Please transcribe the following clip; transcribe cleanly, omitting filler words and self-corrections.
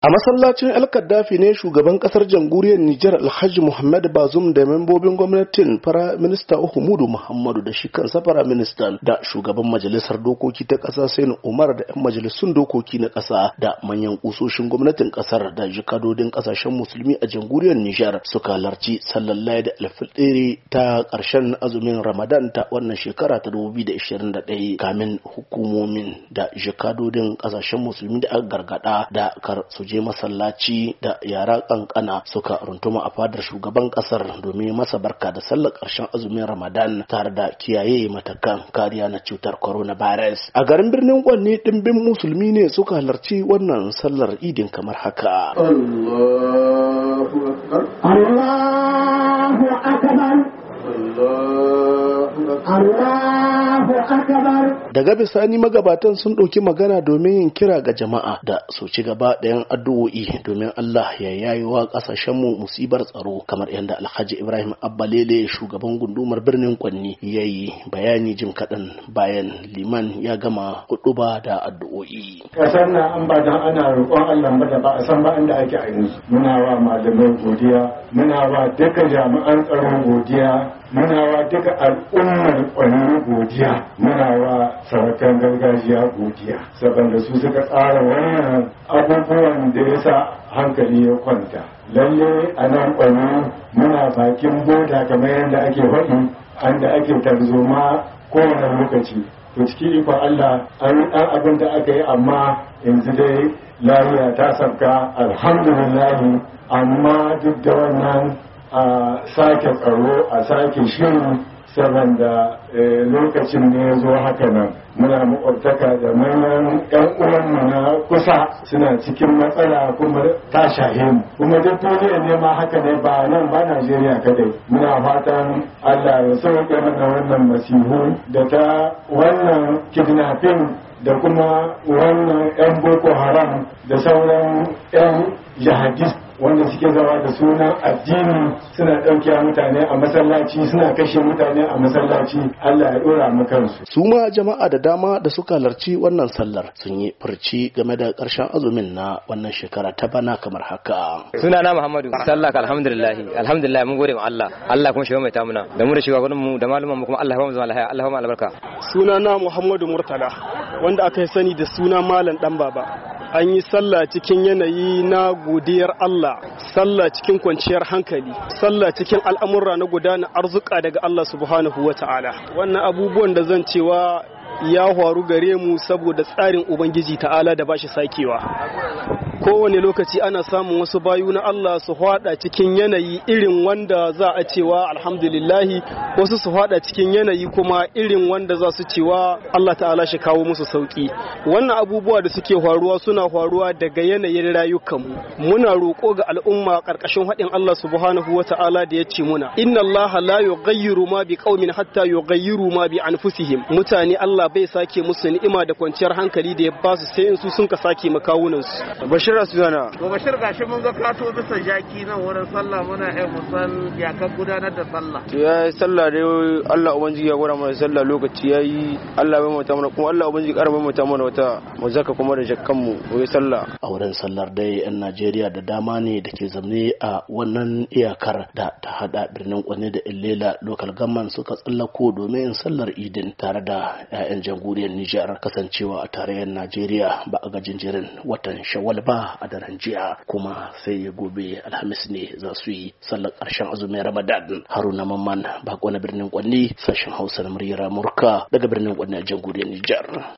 A masallacin El Kaddafi ne shugaban kasar jamhuriyar Nijar Alhaji Muhammad Bazoum da membobin gwamnatin Fara Minista Uhumudu Muhammadu da shi kansa Fara Ministan da shugaban majalisar dokoki ta kasa Sani Umar da 'yan majalisun dokoki na kasa da manyan kusoshin gwamnatin kasar da jikadodin kasashen musulmi a jamhuriyar Nijar suka halarci sallar Layl al-Fitr ta karshen azumin Ramadan ta wannan shekara ta 2021 kamin hukumomin da jikadodin kasashen musulmi da aka gargada da kar su je masallaci da yara kankana suka runtuma a fadar shugaban kasar domin masa barka da sallar karshen azumin Ramadan tare da kiyaye matakan kariya na cutar coronavirus. A garin birnin Kwanne dimbin musulmi ne suka halarci wannan sallar idin kamar haka. Allahu akbar. Allahu akbar. Allahu akbar. Daga bisani magabatan sun ɗauki magana domin yin kira ga jama'a da su ci gaba da yin addu'o'i domin Allah ya yayi wa ƙasashen mu musibar tsaro kamar yadda Alhaji Ibrahim Abbalele shugaban gundumar birnin Kwanni yayi bayani jim kaɗan bayan liman ya gama huɗuba da addu'o'i. Kasar na an ba dan ana roƙon Allah ba da ba a san ba inda ake a yanzu. Muna wa malamai godiya, muna wa duka jami'an tsaron godiya, muna wa duka al'ummar Kwanni godiya, muna wa sarakan gargajiya godiya saboda su suka tsara wannan abubuwan da ya sa hankali ya kwanta. Lalle a nan Kwanni muna bakin boda kamar yadda ake faɗi an da ake tarzoma kowane lokaci. To cikin ikon Allah an yi ɗan abin da aka yi amma yanzu dai lafiya ta sabka alhamdulillah, amma duk da wannan a sake tsaro a sake shiri saboda lokacin ne ya zo haka nan muna makwabtaka da manyan yan uwanmu na kusa suna cikin matsala kuma ta shahe mu kuma duk duniya ne ma haka ne ba nan ba Najeriya kadai. Muna fatan Allah ya sauke mana wannan masihu da ta wannan kidnapping da kuma wannan yan Boko Haram da sauran yan jihadist wanda suke zama da sunan addini suna ɗauke mutane a masallaci suna kashe mutane a masallaci. Allah ya ɗora mu kansu. Su ma jama'a da dama da suka halarci wannan sallar sun yi furci game da ƙarshen azumin na wannan shekara ta bana kamar haka. Sunana Muhammadu. Sallah alhamdulillah mun gode ma Allah. Allah kuma shi mai tamuna da mu da shugabannin mu da malaman mu kuma Allah ya ba mu zama lafiya. Allah ya ba mu albarka. Sunana Muhammadu Murtala wanda aka yi sani da suna Malam Dan Baba. An yi sallah cikin yanayi na godiyar Allah, sallah cikin kwanciyar hankali, sallah cikin al'amurra na gudana arzuka daga Allah subhanahu wa ta'ala. Wannan abubuwan da zan cewa ya faru gare mu saboda tsarin Ubangiji ta'ala da bashi sakewa. Kowane lokaci ana samun wasu bayu na Allah su hada cikin yanayi irin wanda za a cewa alhamdulillahi, wasu su hada cikin yanayi kuma irin wanda za su cewa Allah ta'ala shi kawo musu sauki. Wannan abubuwa da suke faruwa suna faruwa daga yanayin rayukanmu. Muna roƙo ga al'umma ƙarƙashin haɗin Allah subhanahu wa ta'ala da ya ce muna inna Allah la yughayyiru ma bi qaumin hatta yughayyiru ma bi anfusihim. Mutane Allah bai sake musu ni'ima da kwanciyar hankali da ya ba su sai in su sun ka sake makawunan su. Bashir Asudana. To Bashir gashi mun ga kato bisa jaki nan wurin sallah muna musan ya kan gudanar da sallah. To ya sallah dai Allah ubangiji ya gora mana sallah lokaci yayi Allah bai mata mana kuma Allah ubangiji karba mata mana wata mu zaka kuma da jakkan mu wai sallah. A wurin sallar dai yan Najeriya da dama ne da ke zamne a wannan iyakar da ta hada birnin Kwanne da Illela local government suka tsallako domin sallar Idin tare da 'ya'yan jamhuriyar Nijar kasancewa a tarayyar Najeriya ba a ga jinjirin watan Shawwal ba a daren jiya kuma sai gobe Alhamis ne za su yi sallar ƙarshen azumin Ramadan. Haruna Mamman bako na birnin Kwanne sashen Hausa na muryar Amurka daga birnin Kwanne a jamhuriyar Nijar.